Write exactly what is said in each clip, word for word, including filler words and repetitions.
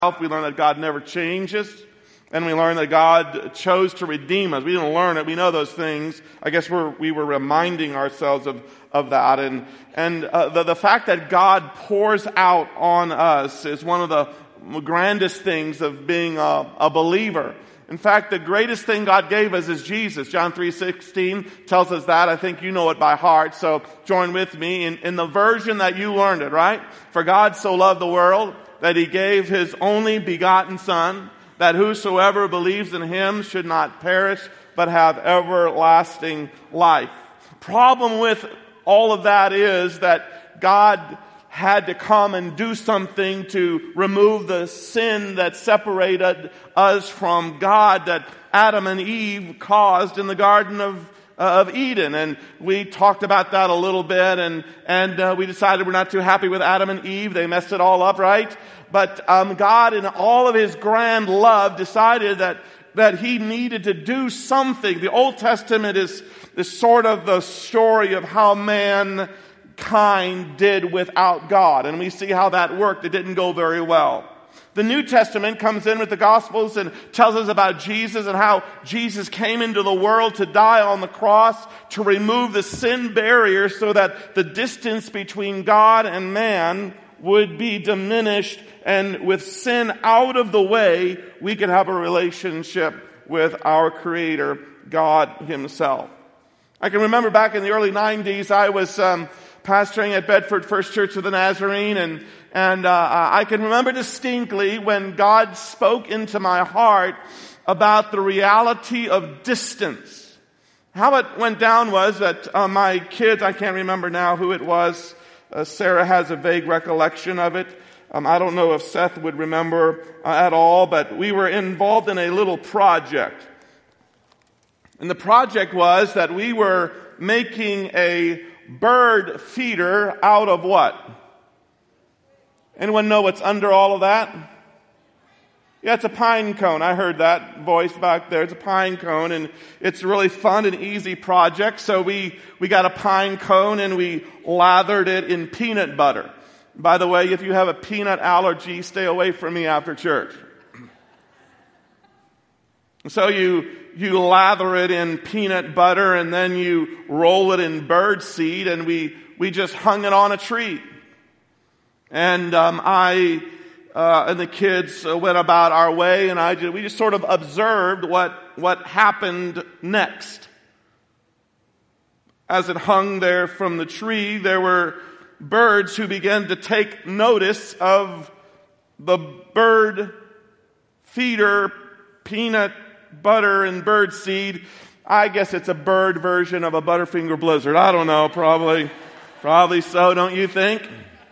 We learn that God never changes. And we learn that God chose to redeem us. We didn't learn it. We know those things. I guess we're, we were reminding ourselves of, of that. And, and uh, the, the fact that God pours out on us is one of the grandest things of being a, a believer. In fact, the greatest thing God gave us is Jesus. John three sixteen tells us that. I think you know it by heart. So join with me in, in the version that you learned it, right? For God so loved the world that he gave his only begotten Son, that whosoever believes in him should not perish, but have everlasting life. Problem with all of that is that God had to come and do something to remove the sin that separated us from God, that Adam and Eve caused in the Garden of of Eden. And we talked about that a little bit, and and uh, we decided we're not too happy with Adam and Eve. They messed it all up, right? But um, God, in all of his grand love, decided that that he needed to do something. The Old Testament is, is sort of the story of how mankind did without God. And we see how that worked. It didn't go very well. The New Testament comes in with the Gospels and tells us about Jesus and how Jesus came into the world to die on the cross to remove the sin barrier so that the distance between God and man would be diminished, and with sin out of the way, we could have a relationship with our Creator, God himself. I can remember back in the early nineties, I was um, pastoring at Bedford First Church of the Nazarene, and and uh, I can remember distinctly when God spoke into my heart about the reality of distance. How it went down was that uh, my kids, I can't remember now who it was, uh, Sarah has a vague recollection of it. Um, I don't know if Seth would remember uh, at all, but we were involved in a little project. And the project was that we were making a bird feeder out of what? Anyone know what's under all of that? Yeah, it's a pine cone. I heard that voice back there. It's a pine cone, and it's a really fun and easy project. So we, we got a pine cone and we lathered it in peanut butter. By the way, if you have a peanut allergy, stay away from me after church. So you, you lather it in peanut butter and then you roll it in bird seed, and we, we just hung it on a tree. And um, I uh, and the kids uh, went about our way, and I just, we just sort of observed what what happened next. As it hung there from the tree, there were birds who began to take notice of the bird feeder, peanut butter and bird seed. I guess it's a bird version of a Butterfinger Blizzard. I don't know, probably, probably so, don't you think?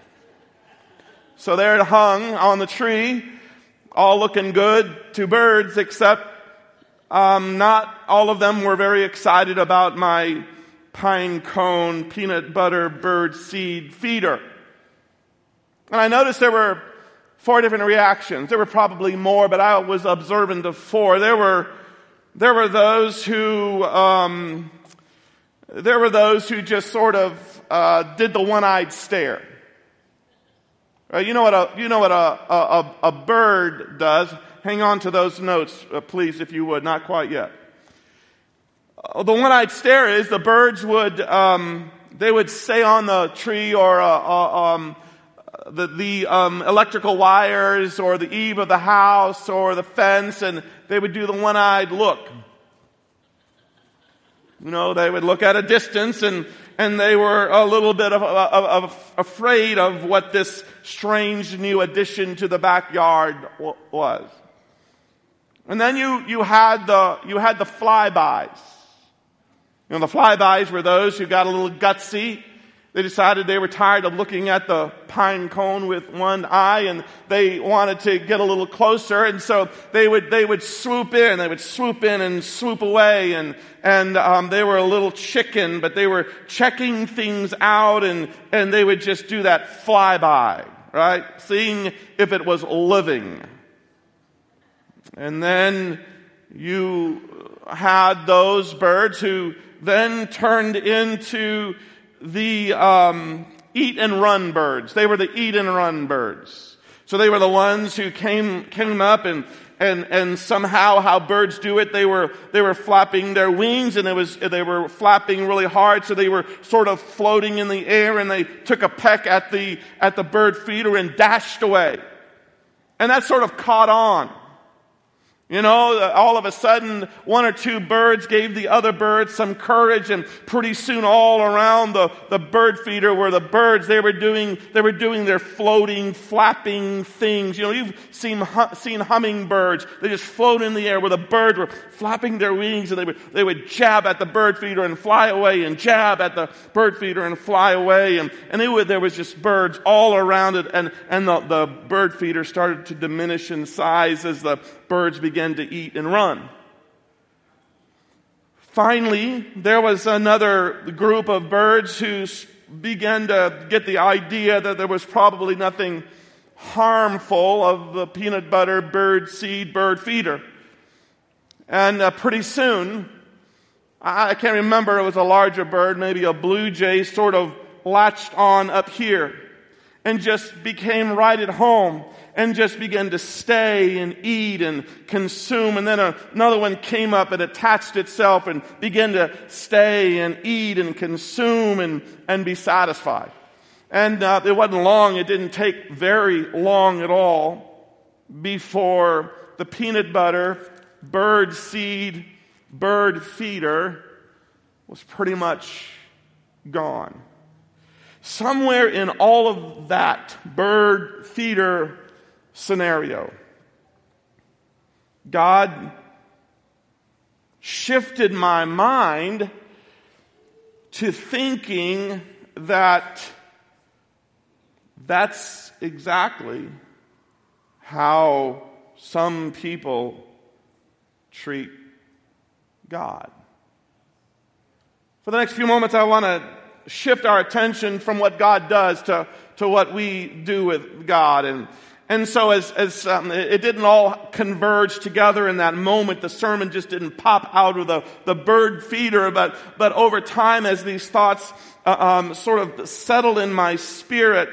So there it hung on the tree, all looking good to birds, except um, not all of them were very excited about my pine cone peanut butter bird seed feeder. And I noticed there were four different reactions. There were probably more, but I was observant of four. There were there were those who um, there were those who just sort of uh, did the one-eyed stare. Uh, you know what a you know what a, a a bird does. Hang on to those notes, uh, please, if you would. Not quite yet. Uh, the one-eyed stare is the birds would um, they would stay on the tree or uh, uh, um, the the um, electrical wires or the eave of the house or the fence, and they would do the one-eyed look. You know, they would look at a distance, and and they were a little bit of, of, of afraid of what this strange new addition to the backyard w- was. And then you you had the you had the flybys. You know, the flybys were those who got a little gutsy. They decided they were tired of looking at the pine cone with one eye, and they wanted to get a little closer, and so they would they would swoop in, they would swoop in and swoop away, and and um, they were a little chicken, but they were checking things out, and and they would just do that flyby, right, seeing if it was living. And then you had those birds who then turned into the um, eat and run birds. They were the eat and run birds. So they were the ones who came came up and and and somehow how birds do it, they were they were flapping their wings, and it was they were flapping really hard, so they were sort of floating in the air, and they took a peck at the at the bird feeder and dashed away. And that sort of caught on. You know, all of a sudden, one or two birds gave the other birds some courage, and pretty soon all around the, the bird feeder were the birds. They were doing, they were doing their floating, flapping things. You know, you've seen, seen hummingbirds. They just float in the air where the birds were flapping their wings, and they would, they would jab at the bird feeder and fly away, and jab at the bird feeder and fly away. And, and they would, there was just birds all around it, and, and the, the bird feeder started to diminish in size as the birds began to eat and run. Finally, there was another group of birds who began to get the idea that there was probably nothing harmful of the peanut butter bird seed bird feeder. And uh, pretty soon, I, I can't remember, it was a larger bird, maybe a blue jay, sort of latched on up here and just became right at home, and just began to stay and eat and consume. And then another one came up and attached itself and began to stay and eat and consume and, and be satisfied. And uh, it wasn't long, it didn't take very long at all before the peanut butter, bird seed, bird feeder was pretty much gone. Somewhere in all of that bird feeder scenario, God shifted my mind to thinking that that's exactly how some people treat God. For the next few moments, I want to shift our attention from what God does to, to what we do with God. And And so as, as um, it didn't all converge together in that moment, the sermon just didn't pop out of the, the bird feeder, but, but over time as these thoughts uh, um, sort of settled in my spirit,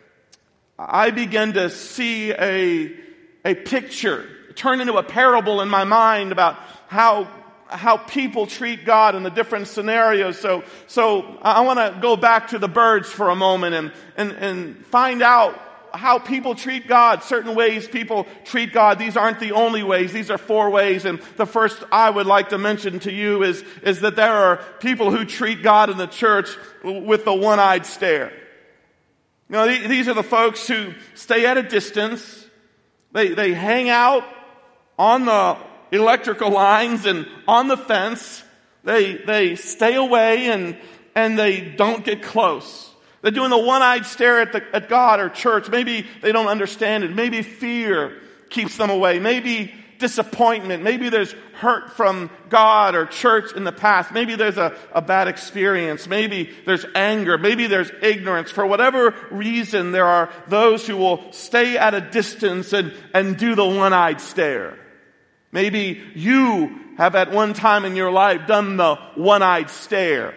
I began to see a, a picture, turn into a parable in my mind about how how people treat God in the different scenarios. So, so I want to go back to the birds for a moment and, and, and find out how people treat God, certain ways people treat God. These aren't the only ways. These are four ways. And the first I would like to mention to you is, is that there are people who treat God in the church with the one-eyed stare. You know, these are the folks who stay at a distance. They, they hang out on the electrical lines and on the fence. They, they stay away and, and they don't get close. They're doing the one-eyed stare at, the, at God or church. Maybe they don't understand it. Maybe fear keeps them away. Maybe disappointment. Maybe there's hurt from God or church in the past. Maybe there's a, a bad experience. Maybe there's anger. Maybe there's ignorance. For whatever reason, there are those who will stay at a distance and, and do the one-eyed stare. Maybe you have at one time in your life done the one-eyed stare.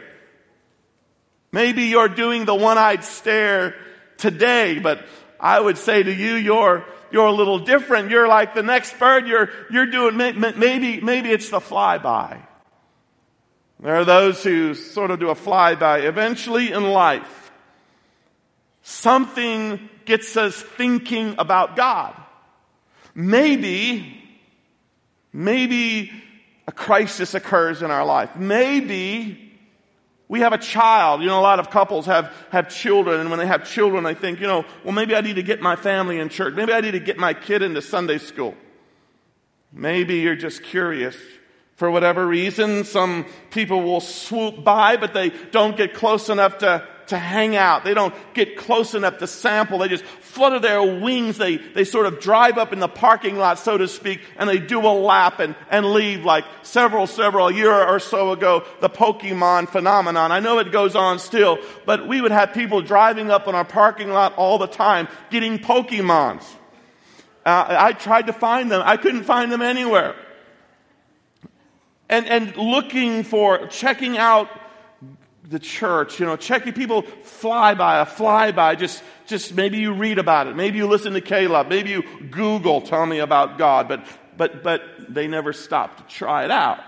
Maybe you're doing the one-eyed stare today, but I would say to you, you're you're a little different. You're like the next bird. You're you're doing maybe maybe it's the flyby. There are those who sort of do a flyby. Eventually in life, something gets us thinking about God. Maybe maybe a crisis occurs in our life. Maybe we have a child. You know, a lot of couples have, have children, and when they have children, they think, you know, well, maybe I need to get my family in church. Maybe I need to get my kid into Sunday school. Maybe you're just curious. For whatever reason, some people will swoop by, but they don't get close enough to, to hang out. They don't get close enough to sample. They just flutter their wings. They, they sort of drive up in the parking lot, so to speak, and they do a lap and, and leave like several, several, a year or so ago, the Pokemon phenomenon. I know it goes on still, but we would have people driving up in our parking lot all the time getting Pokemons. Uh, I tried to find them. I couldn't find them anywhere. And, and looking for, checking out the church, you know, checking people fly by, a flyby, just, just maybe you read about it. Maybe you listen to Caleb. Maybe you Google, tell me about God. But, but, but they never stop to try it out.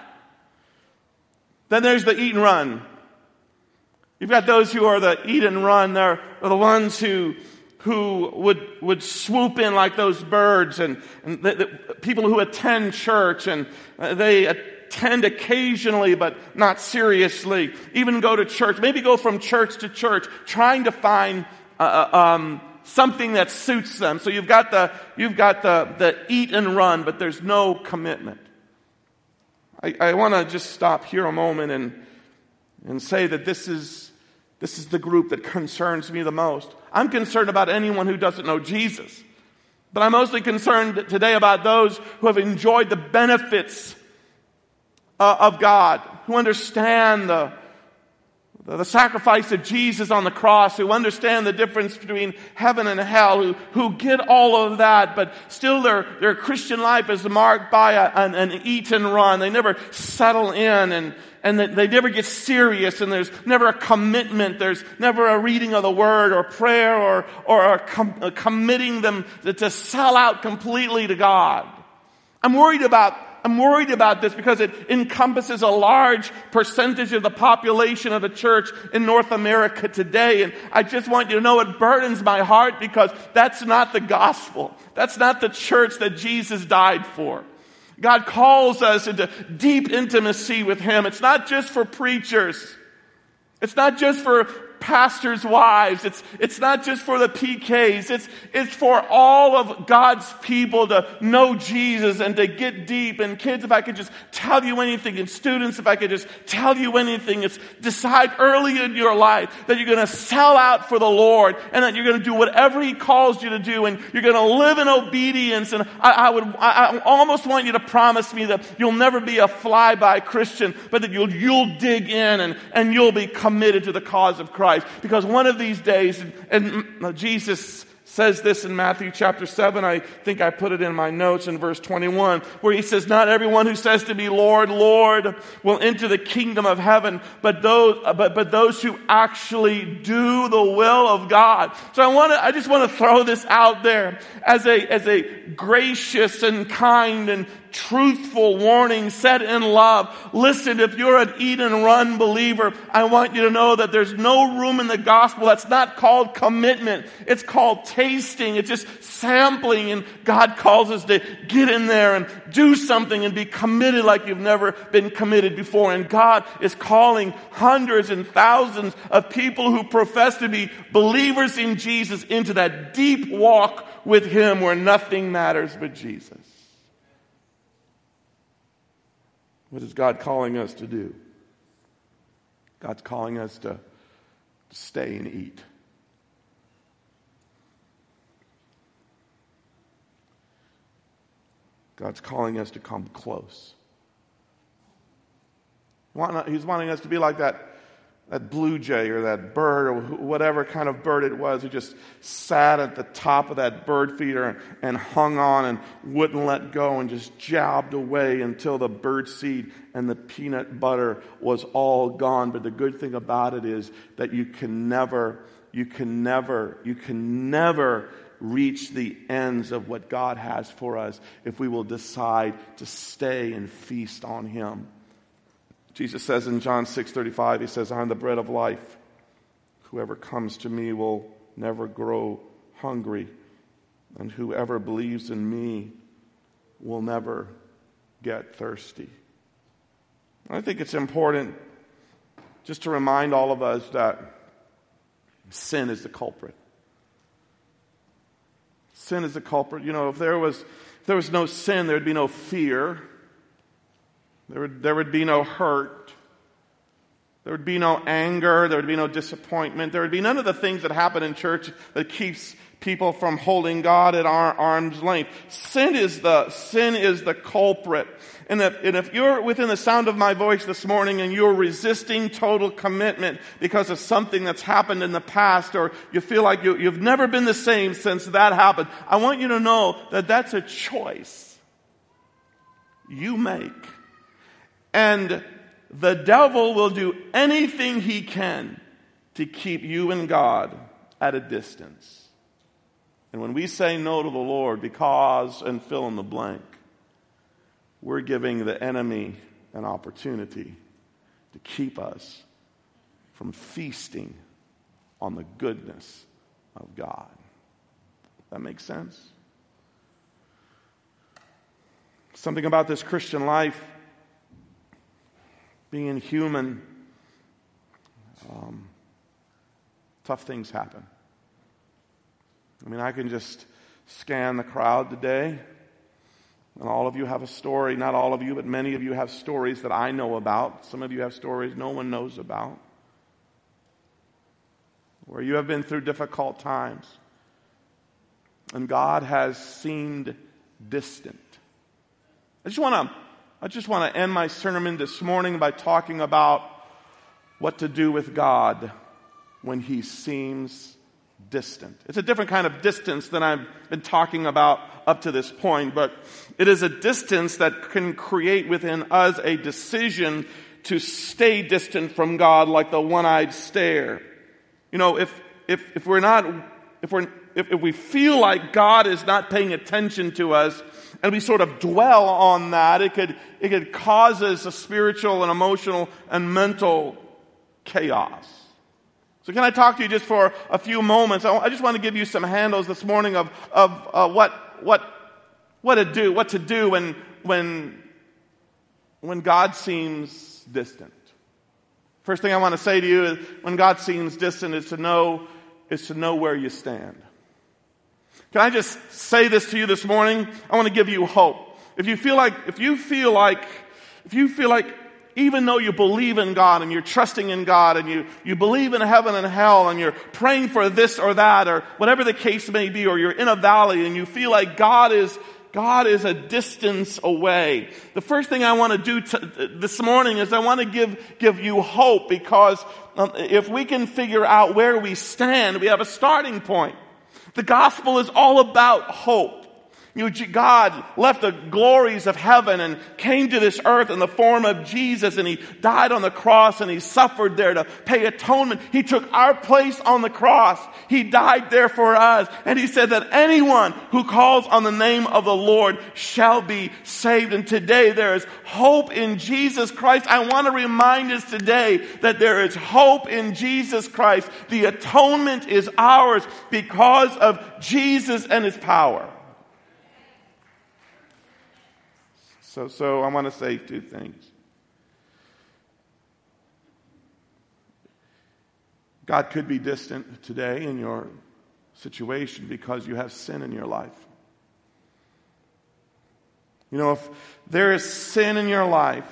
Then there's the eat and run. You've got those who are the eat and run. They're the ones who, who would, would swoop in like those birds, and, and the, the people who attend church, and they attend occasionally but not seriously, even go to church, maybe go from church to church, trying to find uh, um, something that suits them. So you've got the you've got the, the eat and run, but there's no commitment. I, I want to just stop here a moment and and say that this is this is the group that concerns me the most. I'm concerned about anyone who doesn't know Jesus, but I'm mostly concerned today about those who have enjoyed the benefits uh, of God, who understand the The sacrifice of Jesus on the cross, who understand the difference between heaven and hell, who, who get all of that, but still their, their Christian life is marked by a, an, an eat and run. They never settle in, and, and they, they never get serious, and there's never a commitment. There's never a reading of the Word or prayer or, or a com, a committing them to, to sell out completely to God. I'm worried about I'm worried about this because it encompasses a large percentage of the population of the church in North America today. And I just want you to know it burdens my heart, because that's not the gospel. That's not the church that Jesus died for. God calls us into deep intimacy with Him. It's not just for preachers. It's not just for pastors' wives. It's, it's not just for the P Ks. It's, it's for all of God's people to know Jesus and to get deep. And kids, if I could just tell you anything, and students, if I could just tell you anything, it's decide early in your life that you're going to sell out for the Lord, and that you're going to do whatever He calls you to do, and you're going to live in obedience. And I, I would, I, I almost want you to promise me that you'll never be a fly-by Christian, but that you'll, you'll dig in and, and you'll be committed to the cause of Christ. Because one of these days, and, and Jesus says this in Matthew chapter seven, I think I put it in my notes in verse twenty-one, where He says, "Not everyone who says to me, 'Lord, Lord,' will enter the kingdom of heaven, but those, but, but those who actually do the will of God." So I want to, I just want to throw this out there as a, as a gracious and kind and truthful warning said in love. Listen, if you're an eat and run believer, I want you to know that there's no room in the gospel that's not called commitment. It's called tasting. It's just sampling, and God calls us to get in there and do something and be committed like you've never been committed before. And God is calling hundreds and thousands of people who profess to be believers in Jesus into that deep walk with Him where nothing matters but Jesus. What is God calling us to do? God's calling us to, to stay and eat. God's calling us to come close. He's wanting us to be like that, that blue jay or that bird or whatever kind of bird it was who just sat at the top of that bird feeder and, and hung on and wouldn't let go and just jabbed away until the bird seed and the peanut butter was all gone. But the good thing about it is that you can never, you can never, you can never reach the ends of what God has for us if we will decide to stay and feast on Him. Jesus says in John six thirty-five, He says, "I am the bread of life. Whoever comes to me will never grow hungry, and whoever believes in me will never get thirsty." I think it's important just to remind all of us that sin is the culprit. Sin is the culprit. You know, if there was if there was no sin, there would be no fear. There would, there would be no hurt. There would be no anger. There would be no disappointment. There would be none of the things that happen in church that keeps people from holding God at our arm's length. Sin is the, sin is the culprit. And if, and if you're within the sound of my voice this morning and you're resisting total commitment because of something that's happened in the past, or you feel like you, you've never been the same since that happened, I want you to know that that's a choice you make. And the devil will do anything he can to keep you and God at a distance. And when we say no to the Lord because, and fill in the blank, we're giving the enemy an opportunity to keep us from feasting on the goodness of God. That makes sense? Something about this Christian life, being human, um, tough things happen. I mean, I can just scan the crowd today, and all of you have a story. Not all of you, but many of you have stories that I know about. Some of you have stories no one knows about, where you have been through difficult times, and God has seemed distant. I just want to I just want to end my sermon this morning by talking about what to do with God when he seems distant. It's a different kind of distance than I've been talking about up to this point, but it is a distance that can create within us a decision to stay distant from God, like the one-eyed stare. You know, if if if we're not if we're if, if we feel like God is not paying attention to us, and we sort of dwell on that, it could it could cause us a spiritual and emotional and mental chaos. So can I talk to you just for a few moments? I just want to give you some handles this morning of of uh, what what what to do, what to do when when when God seems distant. First thing I want to say to you is, when God seems distant, is to know is to know where you stand. Can I just say this to you this morning? I want to give you hope. If you feel like if you feel like if you feel like even though you believe in God and you're trusting in God and you, you believe in heaven and hell and you're praying for this or that or whatever the case may be, or you're in a valley and you feel like God is God is a distance away, the first thing I want to do to, this morning is I want to give give you hope, because um, if we can figure out where we stand, we have a starting point. The gospel is all about hope. You know, God left the glories of heaven and came to this earth in the form of Jesus, and he died on the cross and he suffered there to pay atonement. He took our place on the cross. He died there for us. And he said that anyone who calls on the name of the Lord shall be saved. And today there is hope in Jesus Christ. I want to remind us today that there is hope in Jesus Christ. The atonement is ours because of Jesus and his power. So, so I want to say two things. God could be distant today in your situation because you have sin in your life. You know, if there is sin in your life,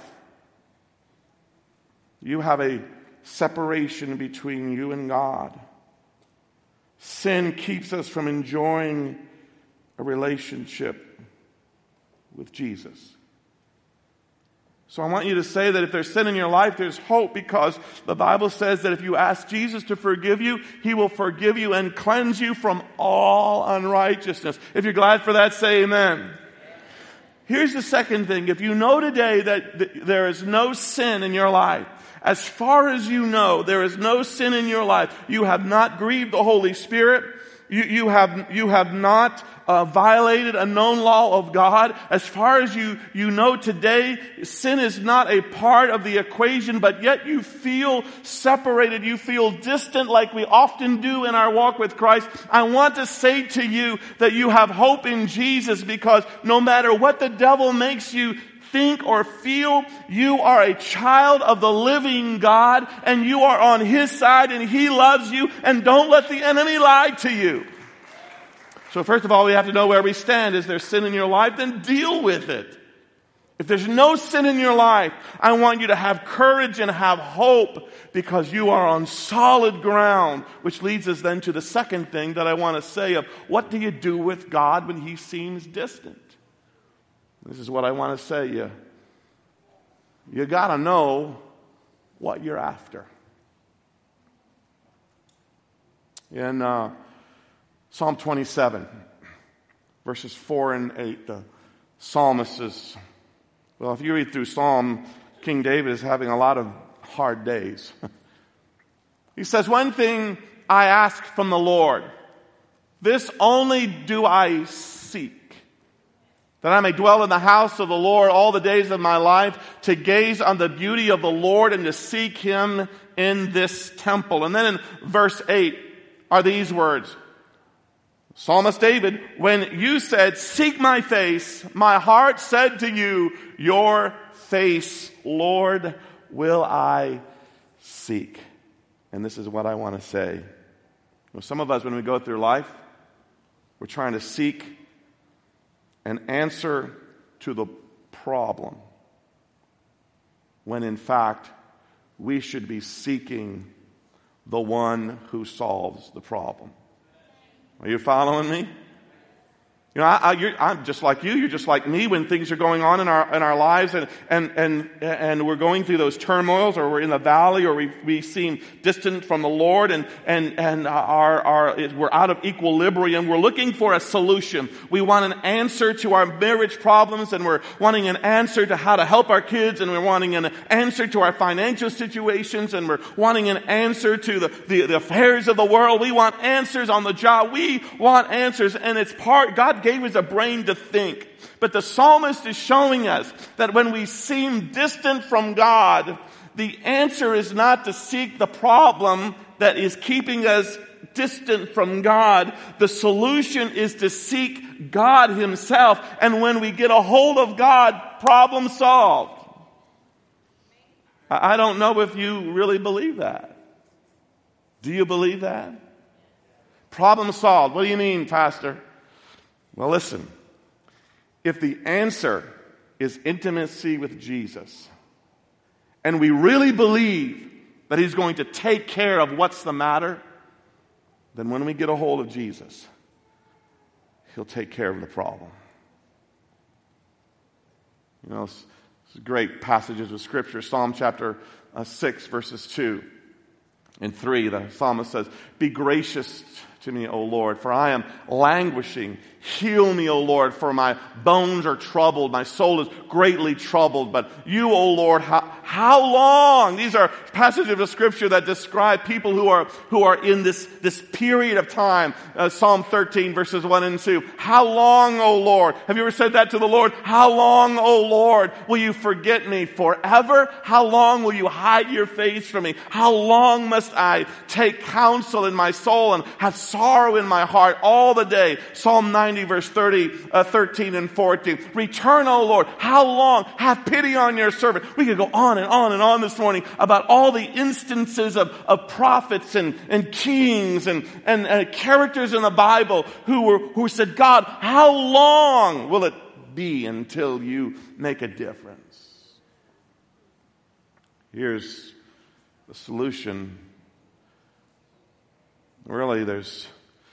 you have a separation between you and God. Sin keeps us from enjoying a relationship with Jesus. So I want you to say that if there's sin in your life, there's hope, because the Bible says that if you ask Jesus to forgive you, he will forgive you and cleanse you from all unrighteousness. If you're glad for that, say amen. Here's the second thing. If you know today that th- there is no sin in your life, as far as you know, there is no sin in your life, you have not grieved the Holy Spirit, You, you have you have not uh, violated a known law of God. As far as you, you know today, sin is not a part of the equation, but yet you feel separated. You feel distant like we often do in our walk with Christ. I want to say to you that you have hope in Jesus, because no matter what the devil makes you think or feel, you are a child of the living God, and you are on his side, and he loves you, and don't let the enemy lie to you. So first of all, we have to know where we stand. Is there sin in your life? Then deal with it. If there's no sin in your life, I want you to have courage and have hope, because you are on solid ground, which leads us then to the second thing that I want to say of what do you do with God when he seems distant? This is what I want to say. You, you got to know what you're after. In uh, Psalm twenty-seven, verses four and eight, the psalmist says, well, if you read through Psalm King David is having a lot of hard days. He says, one thing I ask from the Lord, this only do I seek, that I may dwell in the house of the Lord all the days of my life, to gaze on the beauty of the Lord and to seek Him in this temple. And then in verse eight are these words. Psalmist David, when you said, seek my face, my heart said to you, your face, Lord, will I seek. And this is what I want to say. You know, some of us, when we go through life, we're trying to seek an answer to the problem, when in fact, we should be seeking the one who solves the problem. Are you following me? You know, I, I, you're, I'm just like you. You're just like me when things are going on in our in our lives, and and and and we're going through those turmoils, or we're in the valley, or we we seem distant from the Lord, and and and our our we're out of equilibrium. We're looking for a solution. We want an answer to our marriage problems, and we're wanting an answer to how to help our kids, and we're wanting an answer to our financial situations, and we're wanting an answer to the the, the affairs of the world. We want answers on the job. We want answers, and it's part God gave us a brain to think. But the psalmist is showing us that when we seem distant from God, the answer is not to seek the problem that is keeping us distant from God. The solution is to seek God Himself. And when we get a hold of God, problem solved. I don't know if you really believe that. Do you believe that? Problem solved. What do you mean, Pastor? Well, listen, if the answer is intimacy with Jesus, and we really believe that He's going to take care of what's the matter, then when we get a hold of Jesus, He'll take care of the problem. You know, it's, it's great passages of Scripture. Psalm chapter uh, six, verses two and three, the psalmist says, be gracious to me, O Lord, for I am languishing. Heal me, O Lord, for my bones are troubled. My soul is greatly troubled. But you, O Lord, how, how long? These are passages of Scripture that describe people who are who are in this, this period of time. Uh, Psalm thirteen, verses one and two. How long, O Lord? Have you ever said that to the Lord? How long, O Lord, will you forget me forever? How long will you hide your face from me? How long must I take counsel in my soul and have sorrow in my heart all the day? Psalm ninety, verse thirty, uh, thirteen and fourteen. Return, O Lord. How long? Have pity on your servant. We could go on and on and on this morning about all the instances of, of prophets and, and kings and, and, and characters in the Bible who were, who said, God, how long will it be until you make a difference? Here's the solution. Really, there's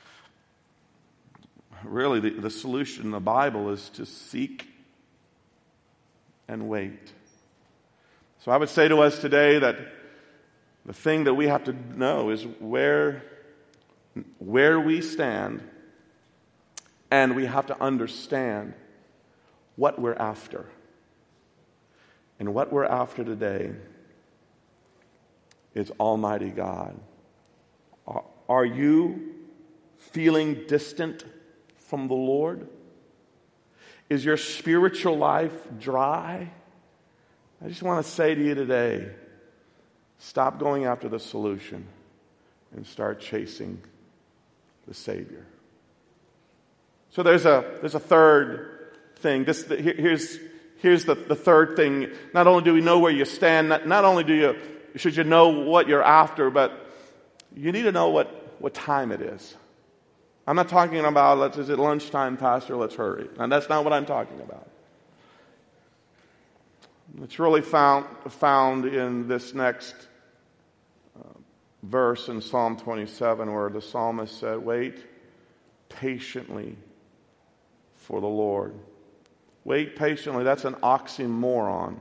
really the, the solution in the Bible is to seek and wait. So I would say to us today that the thing that we have to know is where, where we stand, and we have to understand what we're after. And what we're after today is Almighty God. Are you feeling distant from the Lord? Is your spiritual life dry? I just want to say to you today, stop going after the solution and start chasing the Savior. So there's a there's a third thing. This here's here's the, the third thing. Not only do we know where you stand, not, not only do you should you know what you're after, but you need to know what, what time it is. I'm not talking about, let's, is it lunchtime, Pastor? Let's hurry. And that's not what I'm talking about. It's really found, found in this next uh, verse in Psalm twenty-seven, where the psalmist said, wait patiently for the Lord. Wait patiently. That's an oxymoron.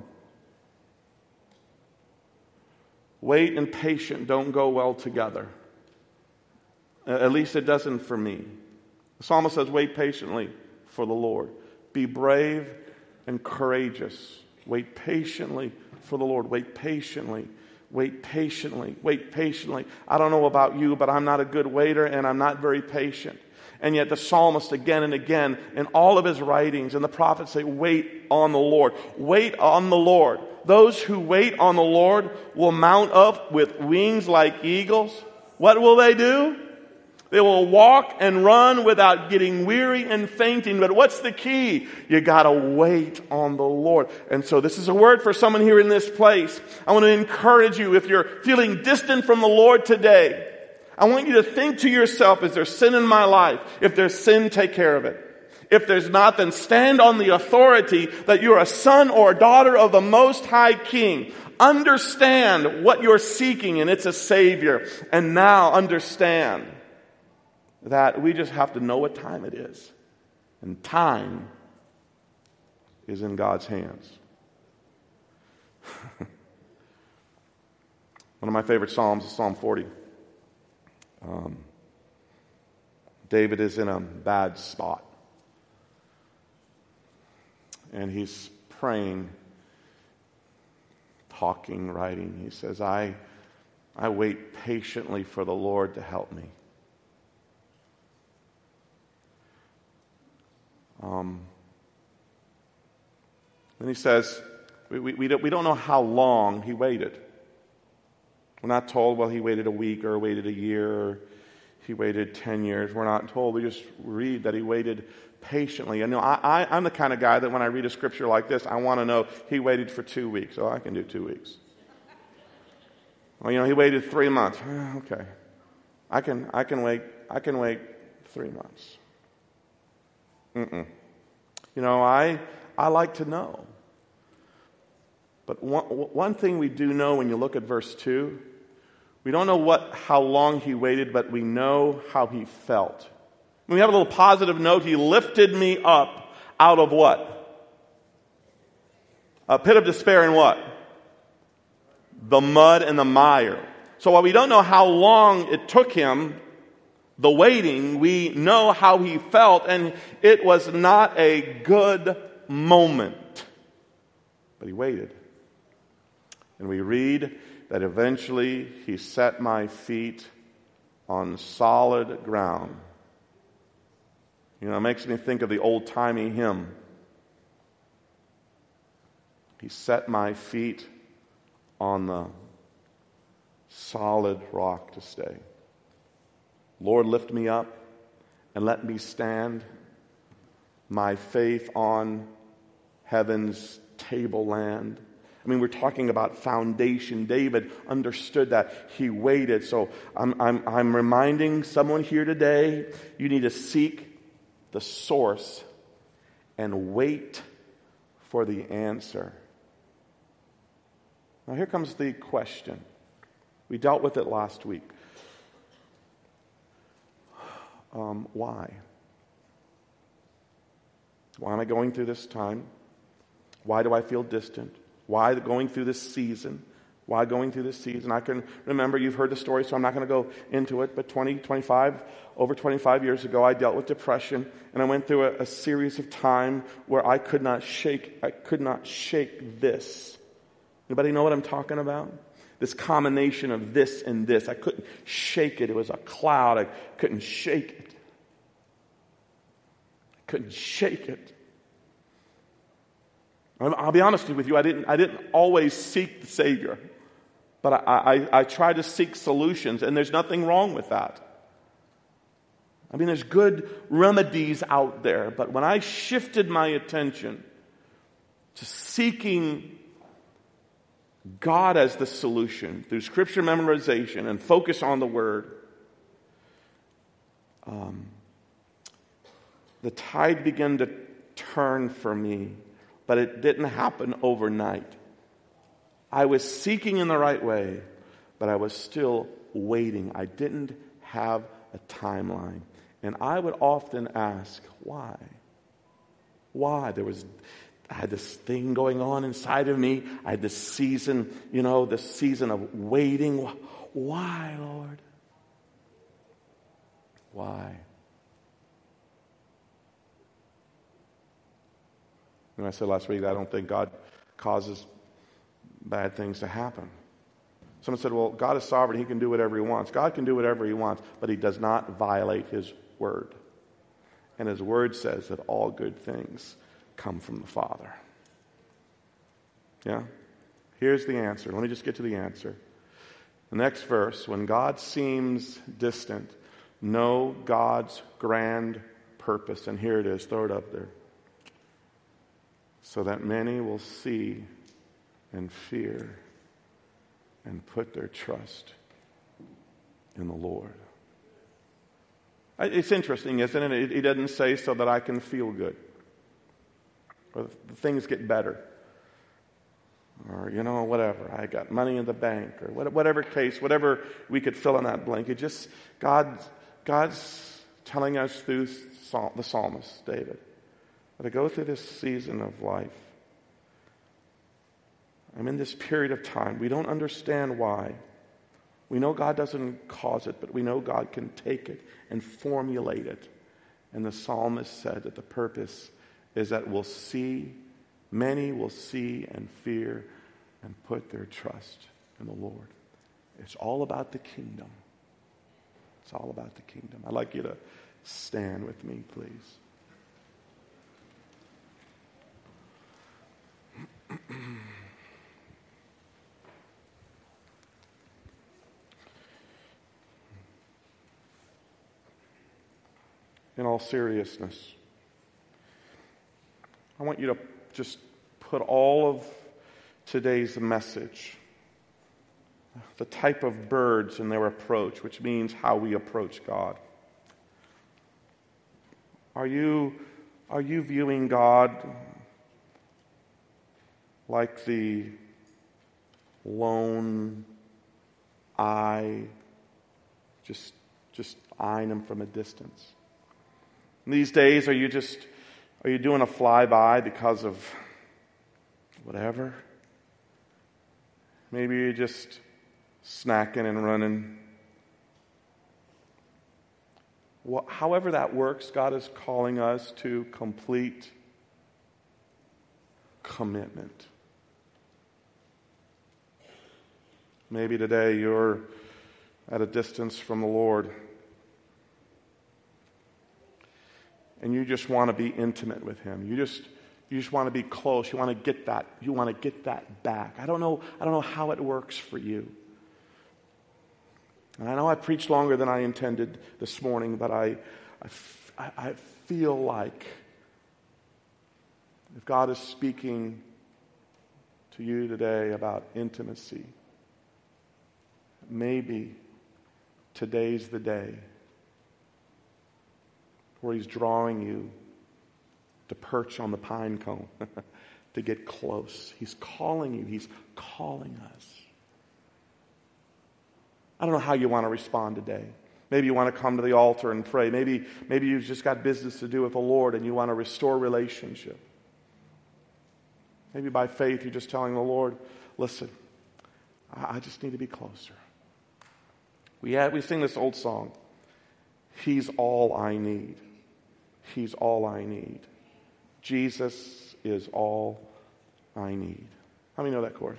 Wait and patient don't go well together. At least it doesn't for me. The psalmist says, wait patiently for the Lord. Be brave and courageous. Wait patiently for the Lord. Wait patiently. Wait patiently. Wait patiently. I don't know about you, but I'm not a good waiter and I'm not very patient. And yet the psalmist again and again in all of his writings and the prophets say, wait on the Lord. Wait on the Lord. Those who wait on the Lord will mount up with wings like eagles. What will they do? They will walk and run without getting weary and fainting. But what's the key? You gotta wait on the Lord. And so this is a word for someone here in this place. I want to encourage you, if you're feeling distant from the Lord today, I want you to think to yourself, is there sin in my life? If there's sin, take care of it. If there's not, then stand on the authority that you're a son or a daughter of the Most High King. Understand what you're seeking, and it's a Savior. And now understand that we just have to know what time it is. And time is in God's hands. One of my favorite Psalms is Psalm forty. Um, David is in a bad spot. And he's praying, talking, writing. He says, I, I wait patiently for the Lord to help me. Um, and he says, we, we, we, don't, we don't know how long he waited. We're not told, well, he waited a week or waited a year or he waited ten years. We're not told. We just read that he waited patiently. And you know, I, I, I'm the kind of guy that when I read a scripture like this, I want to know he waited for two weeks. Oh, I can do two weeks. Well, you know, he waited three months. Okay. I can, I can wait, I can wait three months. Mm-mm. You know, I, I like to know. But one, one thing we do know when you look at verse two, we don't know what, how long he waited, but we know how he felt. We have a little positive note. He lifted me up out of what? A pit of despair and what? The mud and the mire. So while we don't know how long it took him, the waiting, we know how he felt, and it was not a good moment. But he waited. And we read that eventually he set my feet on solid ground. You know, it makes me think of the old-timey hymn. He set my feet on the solid rock to stay. Lord, lift me up and let me stand my faith on heaven's tableland. I mean, we're talking about foundation. David understood that. He waited. So I'm, I'm, I'm reminding someone here today, you need to seek the source and wait for the answer. Now here comes the question. We dealt with it last week. Um, why? Why am I going through this time? Why do I feel distant? Why going through this season? Why going through this season? I can remember, you've heard the story, so I'm not going to go into it, but twenty, twenty-five, over twenty-five years ago, I dealt with depression, and I went through a, a series of time where I could not shake, I could not shake this. Anybody know what I'm talking about? This combination of this and this. I couldn't shake it. It was a cloud. I couldn't shake it. I couldn't shake it. I'll be honest with you, I didn't, I didn't always seek the Savior. But I, I, I tried to seek solutions, and there's nothing wrong with that. I mean, there's good remedies out there. But when I shifted my attention to seeking God as the solution through scripture memorization and focus on the Word, um, the tide began to turn for me. But it didn't happen overnight. I was seeking in the right way, but I was still waiting. I didn't have a timeline. And I would often ask, why? Why? There was, I had this thing going on inside of me. I had this season, you know, this season of waiting. Why, Lord? Why? And I said last week that I don't think God causes bad things to happen. Someone said, well, God is sovereign. He can do whatever he wants. God can do whatever he wants, but he does not violate his word. And his word says that all good things come from the Father. Yeah? Here's the answer. Let me just get to the answer. The next verse, when God seems distant, know God's grand purpose. And here it is. Throw it up there. So that many will see and fear and put their trust in the Lord. It's interesting, isn't it? He doesn't say so that I can feel good, or things get better, or, you know, whatever. I got money in the bank, or whatever case, whatever we could fill in that blank. It just, God, God's telling us through the psalmist, David, that I go through this season of life. I'm in this period of time. We don't understand why. We know God doesn't cause it, but we know God can take it and formulate it. And the psalmist said that the purpose is that we'll see, many will see and fear and put their trust in the Lord. It's all about the kingdom. It's all about the kingdom. I'd like you to stand with me, please. In all seriousness, I want you to just put all of today's message, the type of birds in their approach, which means how we approach God. Are you, are you viewing God like the lone eye, just, just eyeing him from a distance? These days, are you just, are you doing a flyby because of whatever? Maybe you're just snacking and running. Well, however that works, God is calling us to complete commitment. Maybe today you're at a distance from the Lord, and you just want to be intimate with him. You just you just want to be close. You want to get that. You want to get that back. I don't know. I don't know how it works for you. And I know I preached longer than I intended this morning, but I, I, I feel like if God is speaking to you today about intimacy, maybe today's the day where he's drawing you to perch on the pine cone, to get close. He's calling you. He's calling us. I don't know how you want to respond today. Maybe you want to come to the altar and pray. Maybe, maybe you've just got business to do with the Lord and you want to restore relationship. Maybe by faith you're just telling the Lord, listen, I, I just need to be closer. We had, we sing this old song, He's all I need. He's all I need. Jesus is all I need. How many know that chorus?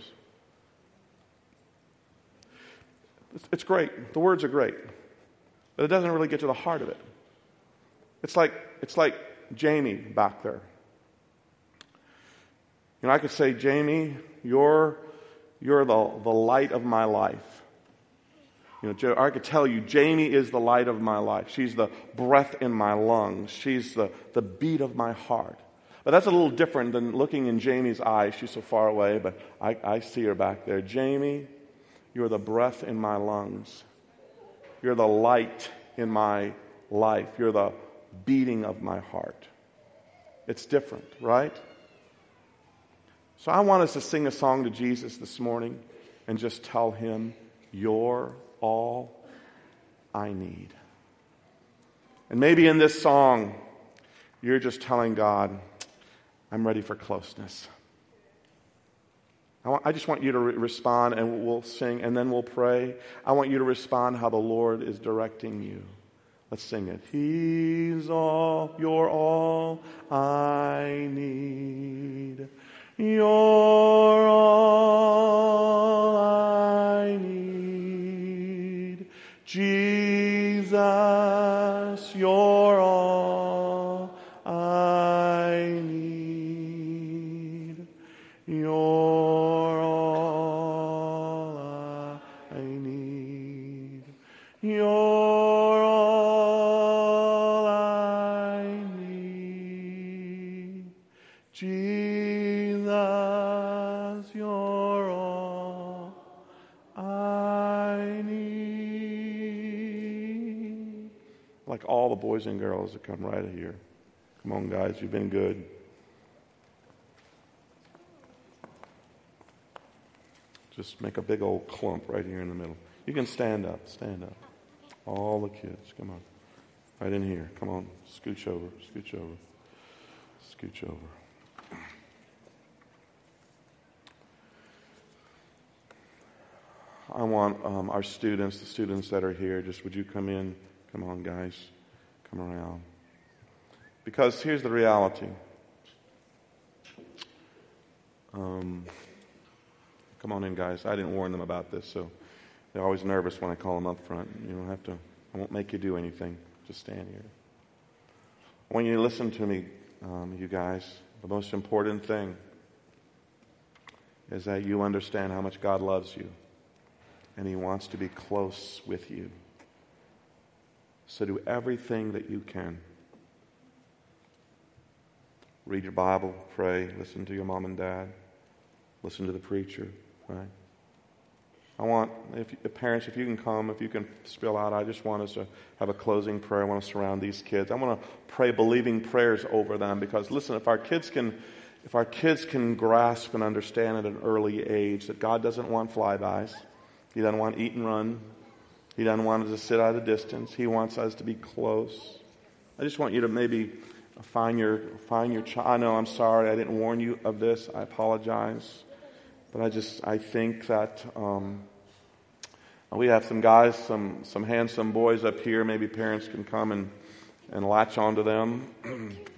It's, it's great. The words are great. But it doesn't really get to the heart of it. It's like, it's like Jamie back there. You know, I could say, Jamie, you're, you're the, the light of my life. You know, I could tell you, Jamie is the light of my life. She's the breath in my lungs. She's the, the beat of my heart. But that's a little different than looking in Jamie's eyes. She's so far away, but I, I see her back there. Jamie, you're the breath in my lungs. You're the light in my life. You're the beating of my heart. It's different, right? So I want us to sing a song to Jesus this morning and just tell him, you're all I need. And maybe in this song, you're just telling God, I'm ready for closeness. I, want, I just want you to re- respond, and we'll sing, and then we'll pray. I want you to respond how the Lord is directing you. Let's sing it. He's all, you're all I need. You're all You're all I need. You're all I need. Jesus, you're all I need. Like all the boys and girls that come right here. Come on, guys, you've been good. Just make a big old clump right here in the middle. You can stand up, stand up. All the kids, come on. Right in here, come on. Scooch over, scooch over, scooch over. I want um, our students, the students that are here, just would you come in? Come on, guys. Come around. Because here's the reality. Um... Come on in, guys. I didn't warn them about this, so they're always nervous when I call them up front. You don't have to, I won't make you do anything. Just stand here. I want you to listen to me, um, you guys. The most important thing is that you understand how much God loves you, and He wants to be close with you. So do everything that you can. Read your Bible, pray, listen to your mom and dad, listen to the preacher. Right. I want, if, if parents, if you can come, if you can spill out, I just want us to have a closing prayer. I want to surround these kids. I want to pray believing prayers over them because, listen, if our kids can, if our kids can grasp and understand at an early age that God doesn't want flybys, He doesn't want eat and run, He doesn't want us to sit at a distance. He wants us to be close. I just want you to maybe find your find your child. I know, I'm sorry, I didn't warn you of this. I apologize. But I just, I think that um, we have some guys, some some handsome boys up here. Maybe parents can come and, and latch onto them.